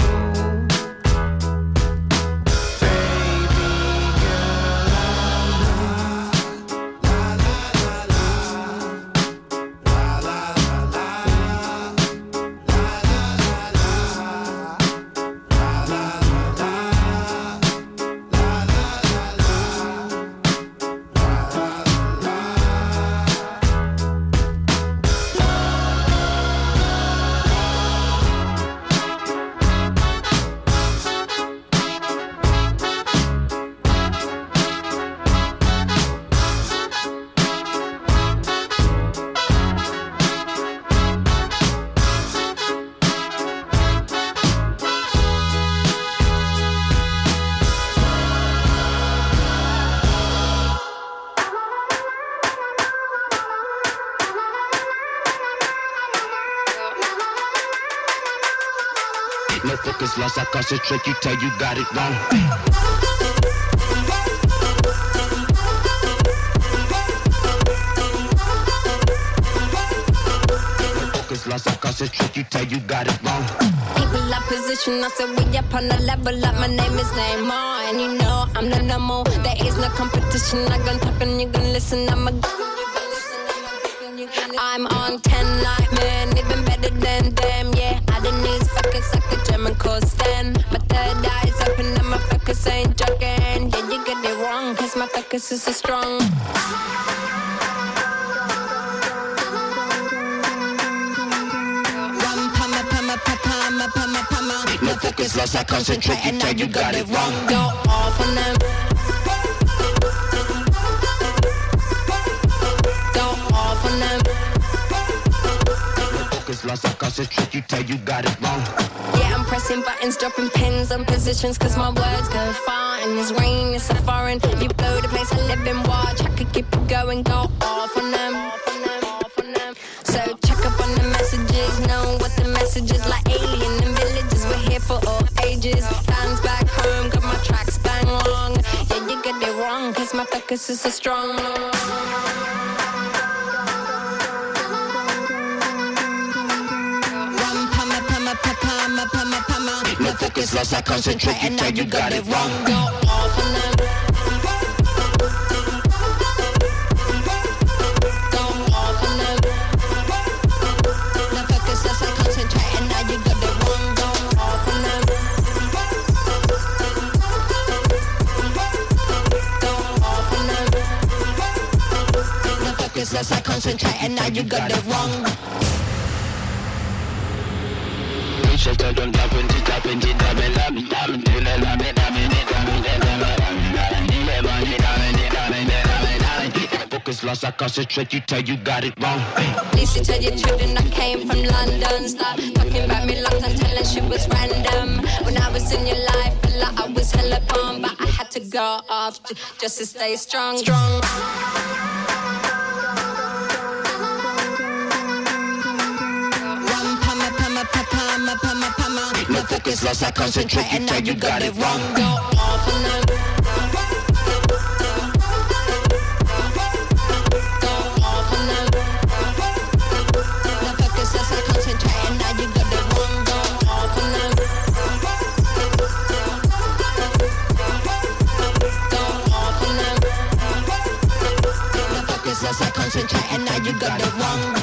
D: No focus lost, I concentrate, you tell you got it wrong. No focus lost, I concentrate, you tell you got it wrong.
E: People up position, I said we up on the level up, my name is Neymar. And you know I'm the number, there is no competition. I gon' talk and you gon' listen, I'm a I'm on ten like men, even better than them, yeah. I don't need fuckers like a German coast then. My third eye's open and my focus ain't joking. Yeah, you get it wrong, cause my focus is so strong.
B: No focus lost, I concentrate, and now you got it wrong.
E: Go off on them. Go off on them.
B: No focus lost, I concentrate, you tell you got it wrong.
E: Yeah, I'm pressing buttons, dropping pins on positions, cause my words go far. And this rain is so foreign. You blow the place I live in, watch. I could keep it going, go off on them. So check up on the messages, know what the message is, like alien in villages. We're here for all ages. Fans back home, got my tracks bang long. Yeah, you get it wrong, cause my focus is so strong.
B: No focus lost, I concentrate, you tell you got it wrong.
E: Go off on them. Go off on them. No focus lost, I concentrate, and now you got it wrong. Go off on them. Go off on them. No focus lost, I concentrate, and now you got it wrong.
B: Focus lost, I concentrate, you tell you got it wrong.
E: Listen to your children, I came from London. Stop talking about me long time, telling shit was random. When I was in your life, a lot I was hella bomb, but I had to go off j- just to stay strong. Strong.
B: No focus lost, I concentrate, you tell you got it wrong.
E: Go off on them. Go off on them. No focus lost, I concentrate, and now you got it wrong. Go off on them. Go off on them. No focus lost, I concentrate, and now you got it wrong.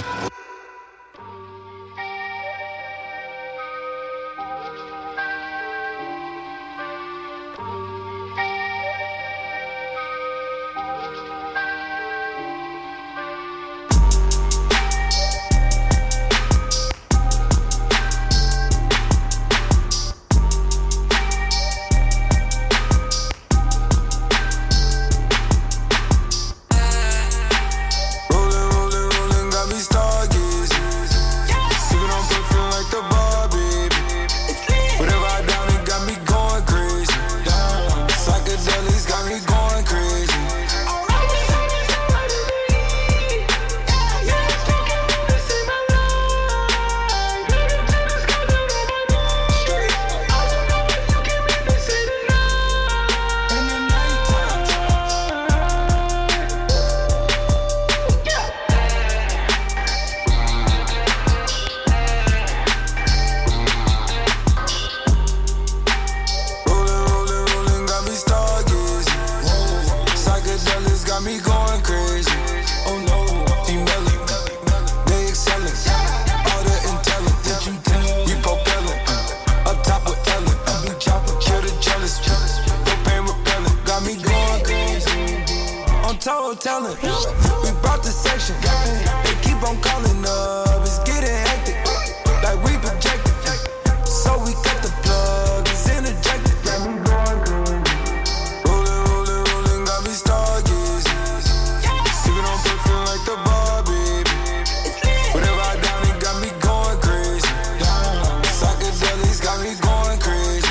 G: Telling, we brought the section. They keep on calling up, it's getting hectic. Like we projected, so we cut the plug, it's interjected. Rolling, rolling, rolling, got me stargazing. Sipping on perfume like the bar, baby. Whatever I down, it got me going crazy. Psychedelics got me going crazy.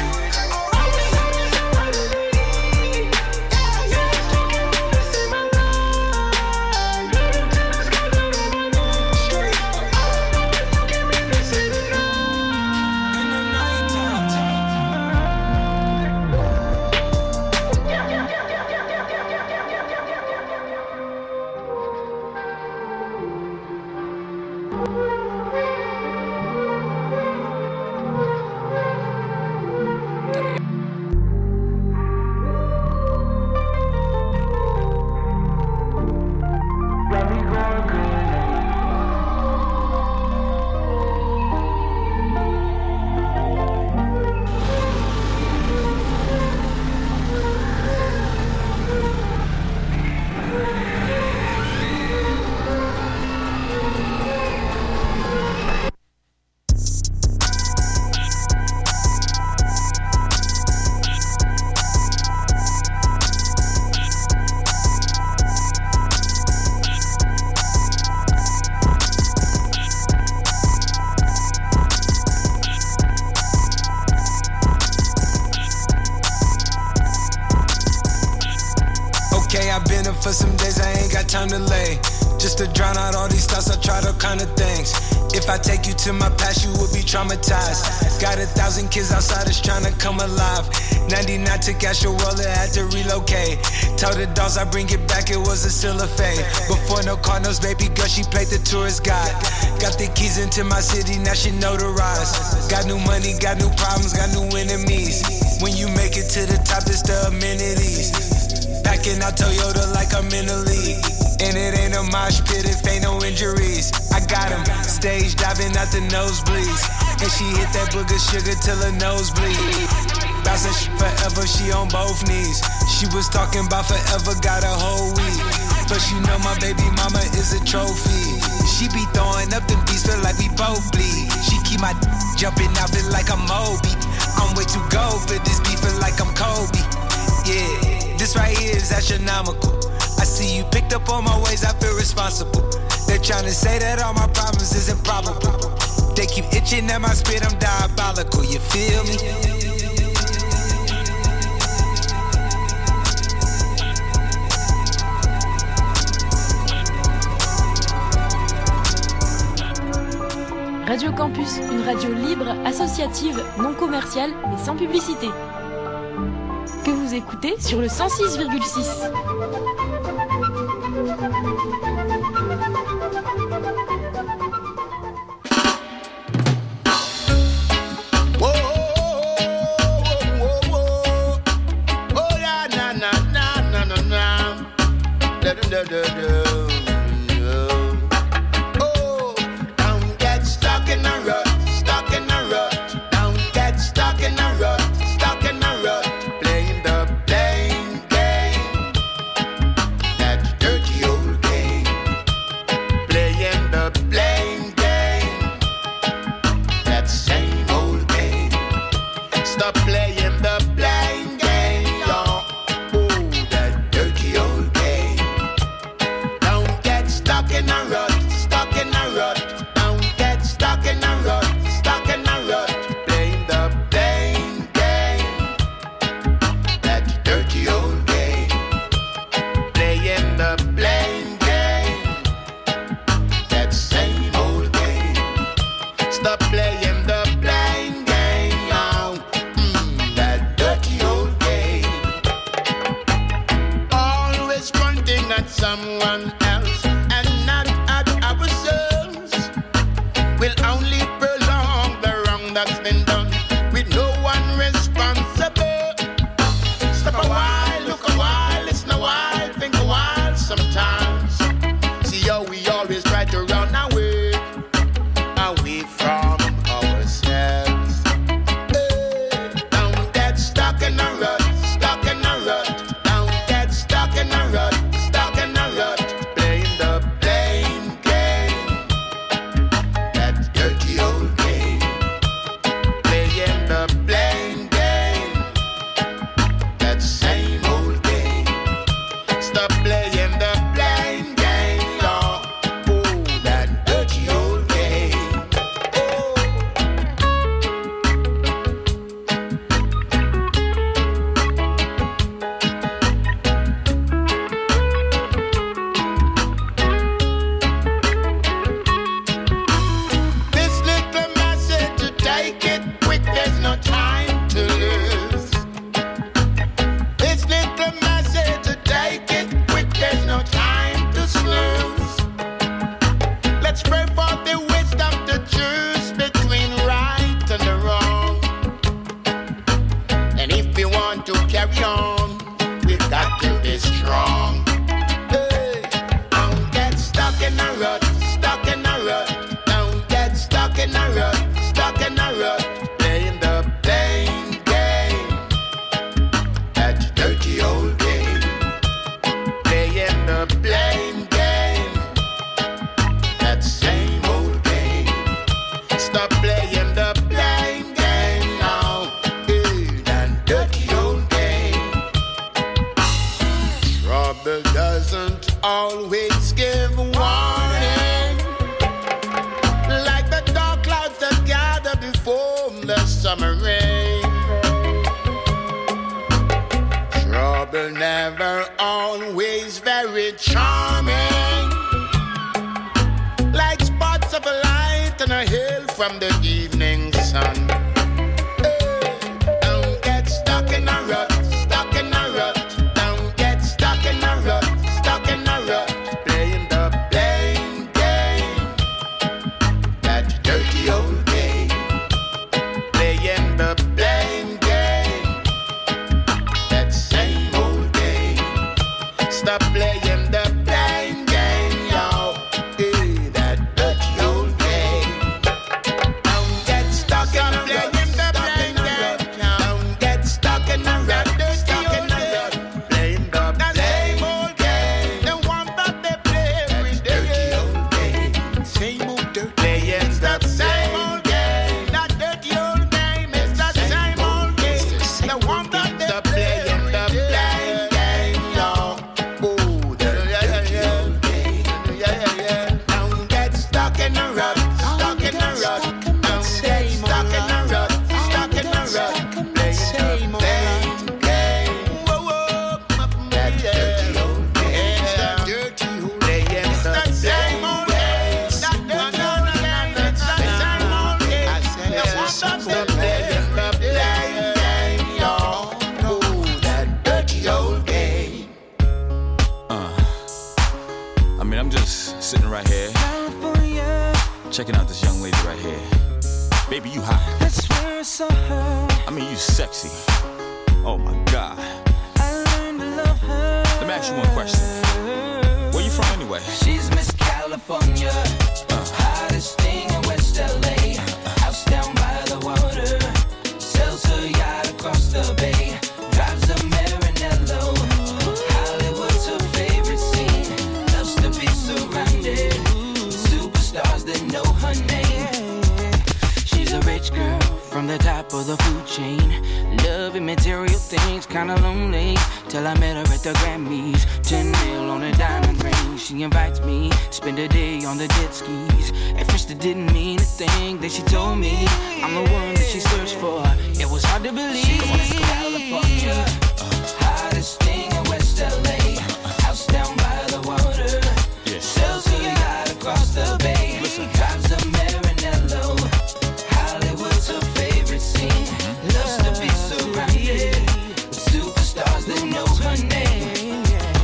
G: drown out all these thoughts, I tried all kind of things. If I take you to my past, you would be traumatized. Got a thousand kids outside that's trying to come alive. ninety-nine took out your roller, had to relocate. Told the dogs I bring it back, it was a still a fade. Before no Cardinals, baby girl, she played the tourist guide. Got the keys into my city, now she notarized. Got new money, got new problems, got new enemies. When you make it to the top, it's the amenities. Packing out Toyota like I'm in the league. And it ain't a mosh pit if ain't no injuries. I got him, stage diving out the nosebleeds. And she hit that booger sugar till her nose bleed. Bouncing shit forever, she on both knees. She was talking about forever, got a whole week. But you know my baby mama is a trophy. She be throwing up them beats, feel like we both bleed. She keep my d- jumping out, feel like I'm Moby. I'm way too gold for this beef, feel like I'm Kobe. Yeah, this right here is astronomical. I see you picked up on my ways, I feel responsible. They're trying to say that all my problems is improbable. They keep itching at my spit, I'm diabolical, you feel me?
H: Radio Campus, une radio libre, associative, non commerciale, mais sans publicité. Que vous écoutez sur le cent six virgule six.
F: Never always very charming.
I: gotten a hill from the evening sun. Hey, don't get stuck in a rut, stuck in a rut. Don't get stuck in a rut, stuck in a rut. Playing the blame game, that dirty old game. Playing the blame game, that same old game. Stop playing the blame game, y'all. Hey, that dirty old game. Don't get stuck in a rut, stuck in a rut. Don't get stuck in a rut, stuck in a rut. Playing the blame old game, the one that they play every day. Dirty old game, same old dirty. Playing the same old game, that dirty old game is the same old game. The one that they play every day. The blame game, y'all. Oh, the dirty old game. Yeah, yeah, yeah. Don't get stuck in a rut, stuck in a rut. Don't get stuck in a rut, stuck in a rut. Playing the blame game. Whoa, whoa, that dirty old game. It's the dirty old game. It's the same old game. That dirty old game. It's the same old game. I said the one that's the blame, the blame game, y'all. Oh, that dirty old game.
J: Uh, I mean, I'm just sitting right here, checking out this young lady right here. Baby, you hot.
Y: I swear I saw her.
J: I mean, you sexy. Oh my God.
Y: I learned to love her.
J: Let me ask you one question. Where you from anyway?
Y: She's Miss California, hottest thing in West L A. House down by the water, sells her yacht across the bay, drives a Maranello. Hollywood's her favorite scene, loves to be surrounded with superstars that know her name. She's a rich girl from the top of the food chain, loving material things, kinda lonely. Till I met her at the Grammys, ten mil on a diamond ring. She invites me, spend a day on the jet skis. At first it didn't mean a thing, then she told me I'm the one that she searched for. It was hard to believe. She's Miss California, hottest thing in West L A. House down by the water, sells her yacht across the bay, drives a Maranello. Hollywood's her favorite scene, loves to be surrounded with superstars that know her name.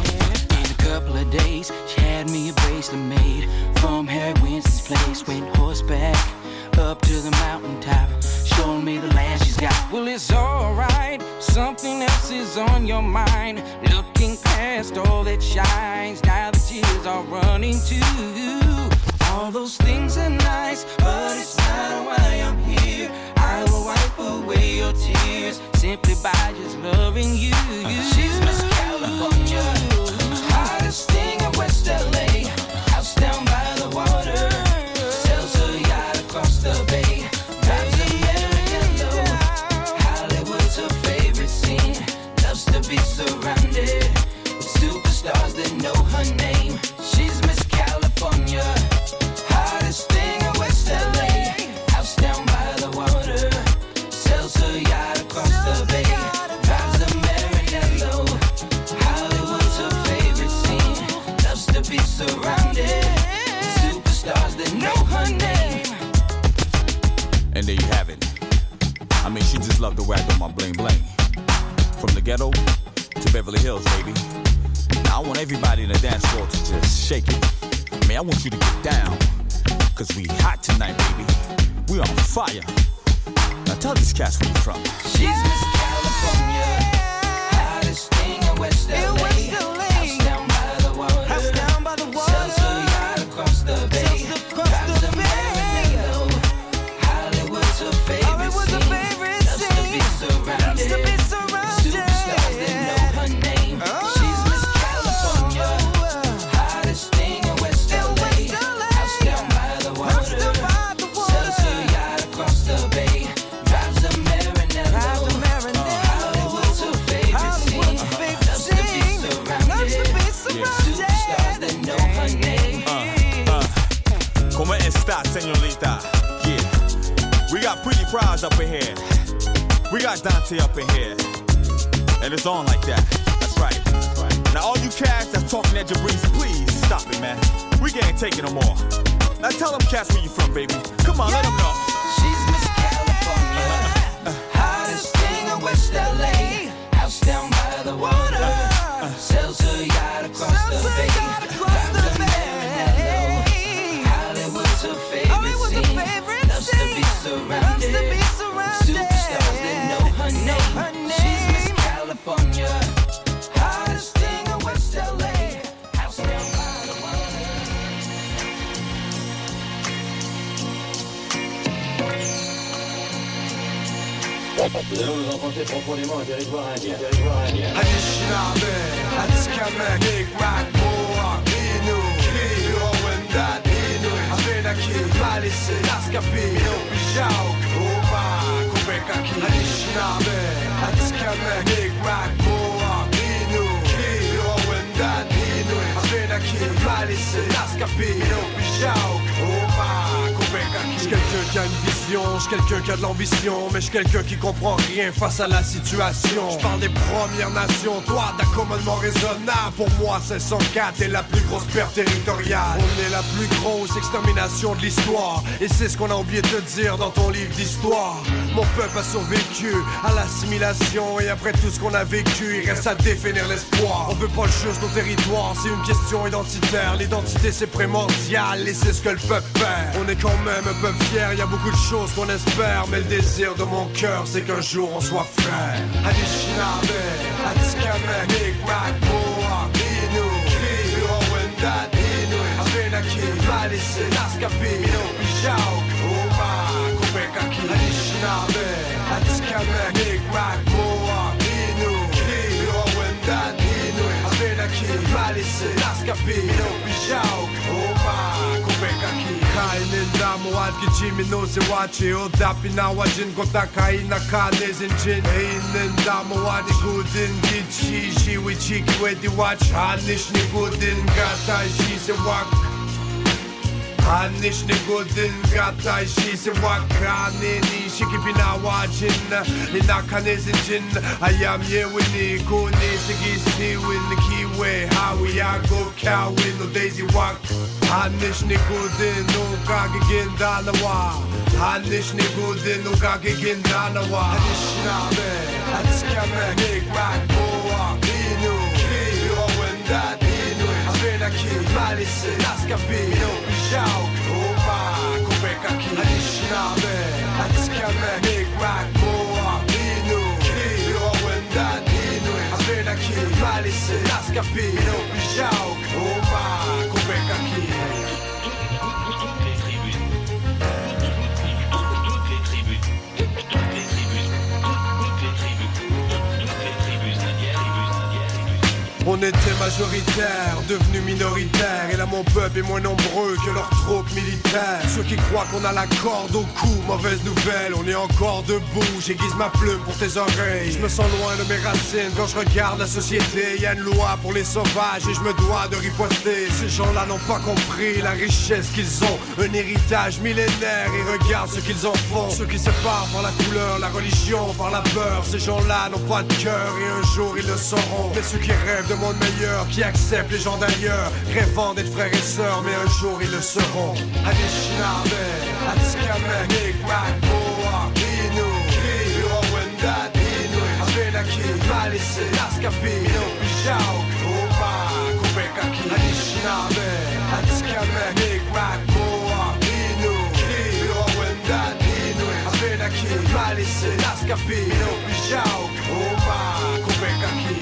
Y: In a couple of days, she had me a bracelet made from Harry Winston's place. Went horseback up to the mountaintop, showing me the land she's got. Well, it's alright, something else is on your mind. Looking past all that shines, now the tears are running too. All those things are nice, but it's not why I'm here. I will wipe away your tears simply by just loving you. She's Miss California, hottest thing in West L A. House down by the water, sells her yacht across the bay, drives a Maranello. Hollywood's her favorite scene, loves to be surrounded with superstars that know her name. She's Miss California, hottest thing in West L A. House down by the water, sells her yacht across the bay, drives a Maranello. Hollywood's her favorite scene, loves to be surrounded with superstars that know her name.
J: And there you have it. I mean, she just loved the way I do my bling bling. From the ghetto to Beverly Hills, baby. Now I want everybody in the dance floor to just shake it. I mean, I want you to get down, cause we hot tonight, baby. We on fire. Now tell these cats where you from.
Y: She's Miss California, hottest thing in West L A. House down by the water, sells her yacht across the bay, drives a Maranello. Hollywood's her favorite scene, loves to be surrounded with superstars that know her name. She's Miss California, hottest thing in West L A. House down by the water, sells her yacht across the bay, drives a Maranello. Hollywood's her favorite scene, loves to be surrounded with superstars that know her name.
J: Uh, uh, Como esta, señorita? Yeah, we got Pretty Prize up in here. We got Dante up in here. And it's on like that. That's right. Now all you cats that's talking at Jabriz, please stop it, man. We can't take it no more. Now tell them cats where you from, baby. Come on, yeah. Let them know.
K: She's Miss California, uh, uh, hottest thing in West L A. House down by the water, uh, uh, sells her yacht across the bay. Across the bay. Hollywood's her favorite Hollywood's scene. Favorite Loves scene. to be surrounded. To be surrounded. Superstars that know her name. Know her name. She's Miss California, hottest thing in West L A. House down by the water.
L: Vous allez vous enfoncer profondément au territoire indien. Territoire indien.
F: Anishinaabe, Atikamek, Makmoa, Inu, Kri, Rowenda, Inu, Abenaki, Malice, Naskapi, Opijao, Oma, Kubekaki. Anishinaabe, Atikamek, Makmoa, Inu, Kri, Rowenda, Inu, Abenaki, Malice, Naskapi, Opijao, Oma, Kubekaki. J'suis quelqu'un qui a une vision, j'suis quelqu'un qui a de l'ambition, mais j'suis quelqu'un qui comprend rien face à la situation. J'parle des Premières Nations, toi d'accommodement raisonnable. Pour moi cinq cent quatre est la plus grosse perte territoriale. On est la plus grosse extermination de l'histoire, et c'est ce qu'on a oublié de te dire dans ton livre d'histoire. Mon peuple a survécu à l'assimilation, et après tout ce qu'on a vécu, il reste à définir l'espoir. On veut pas juste nos territoires, c'est une question identitaire. L'identité c'est primordial, et c'est ce que le peuple perd. On est quand même un peuple fier, y a beaucoup de choses qu'on espère, mais le désir de mon cœur c'est qu'un jour on soit frères. Anishinaabe, Atikamek, Mi'kmaq, Moa, Inu, Kri, Rowenda, Inu, Abenaki, Malice, Naskapi, Opijao, Oma, Kubekaki. Anishinaabe, Atikamek, Mi'kmaq, Moa, Inu, Kri, Rowenda, Inu, Abenaki, Malice, Naskapi, Opijao, Oma, Kubekaki. Kainenda moad kichimi no se wachi odapi na wajin kota kaina kane zinjin Einenda moad gudin gichi shi wichiki wedi watch Hanish ni gudin gata shi se wak Hanish ni gudin gata shi se wak Kane ni shiki pina wajin Ina kane zinjin Ayam ye wini kune se gisi win kiwe Hawi ya go kawin no daisy wak Hanish ni gudin no kage gindanawa Hanish ni gudin no kage gindanawa Anishinaabe, Atikamek, Mi'kmaq, Moa, Inu, Kri, Rowenda, Inu, Abenaki, Malice, Naskapi, Opijao, Oma, Kubekaki. Anishinaabe, Atikamek, Mi'kmaq, Moa, Inu, Kri, Rowenda, Inu, Abenaki, Malice, Naskapi, Opijao, Oma, Kubekaki. On était majoritaires, devenus minoritaires. Et là mon peuple est moins nombreux que leurs troupes militaires. Ceux qui croient qu'on a la corde au cou, mauvaise nouvelle, on est encore debout. J'aiguise ma plume pour tes oreilles. Je me sens loin de mes racines quand je regarde la société. Y a une loi pour les sauvages et je me dois de riposter. Ces gens-là n'ont pas compris la richesse qu'ils ont, un héritage millénaire, et regarde ce qu'ils en font. Ceux qui séparent par la couleur, la religion, par la peur. Ces gens-là n'ont pas de cœur et un jour ils le sauront. Mais ceux qui rêvent de monde meilleur, qui acceptent les gens d'ailleurs, rêvant d'être frères et sœurs, mais un jour ils le seront. Anishinaabe, Atikamek, Mi'kmaq, Moa, Inu, Kri, Rowenda, Inu, Abenaki, Malice, Naskapi, Opijao, Oma, Kubekaki. Anishinaabe, Atikamek, Mi'kmaq, Moa, Inu, Kri, Rowenda, Inu, Abenaki, Malice, Naskapi, Opijao, Oma, Kubekaki.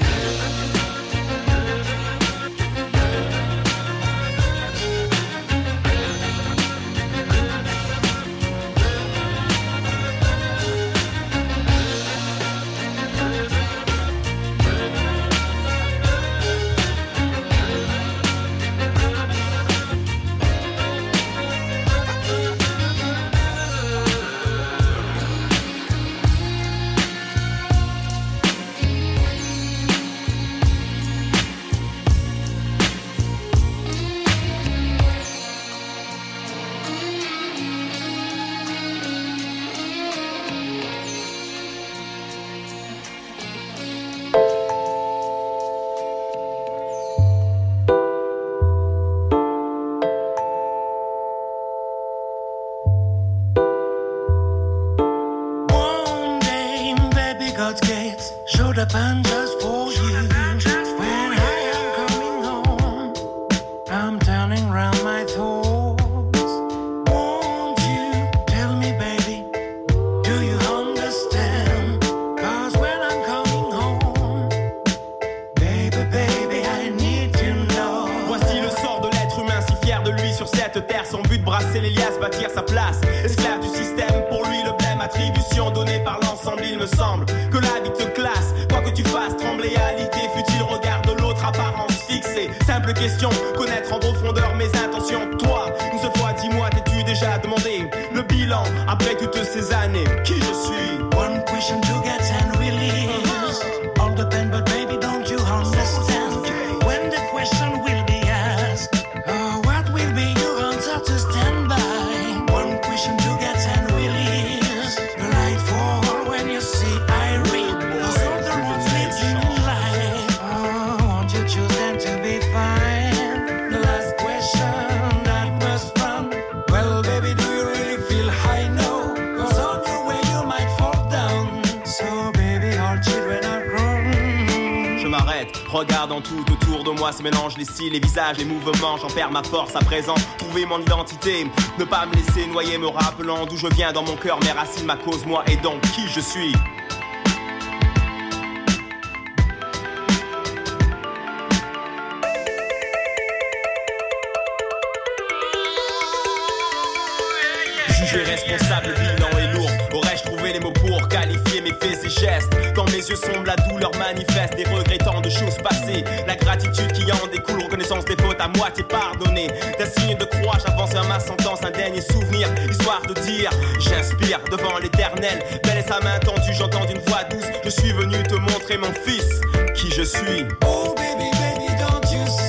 K: floodgates showed up and just for you. When I am coming home, I'm turning round my thoughts. Won't you tell me, baby, do you understand? Cause when I'm coming home, baby, baby, I need to know.
M: Voici le sort de l'être humain si fier de lui sur cette terre. Son but, brasser les liasses, bâtir sa place. Esclave du système, pour lui le blême, attribution donnée par l'ensemble. Il me semble que la vie te classe. Quoi que tu fasses trembler à l'idée, fut-il regard de l'autre, apparence fixée. Simple question, connaître en profondeur mes intentions. Toi, une seule fois, dis-moi, t'es-tu déjà demandé le bilan après toutes ces années? Qui je suis?
K: One question to get and release all the pain, but baby, don't you understand? When the question will be asked, oh, what will be your answer to stand by? One question to get and release the light for when you see I read those other ones leading in life. Oh, won't you choose them to be fine? The last question that must run. Well, baby, do you really feel high? No, cause on your way you might fall down. So baby, our children are grown.
M: Je m'arrête, regarde en tout autour de moi, se mélange les styles, les visages, les mouvements, j'en perds ma force à présent. Trouver mon identité, ne pas me laisser noyer, me rappelant d'où je viens dans mon cœur, mes racines, ma cause, moi et donc qui je suis. Jugé responsable, le bilan est lourd. Aurais-je trouvé les mots pour qualifier mes faits et gestes? Dans mes yeux sombre, la douleur manifeste, des regrets tant de choses passées. La gratitude qui en découle, reconnaissance des fautes à moitié pardonnées. D'un signe de croix, j'avance vers ma sentence, un dernier souvenir, histoire de dire, j'inspire devant l'éternel. Belle est sa main tendue, j'entends d'une voix douce, je suis venu te montrer mon fils, qui je suis.
K: Oh baby, baby, don't you see?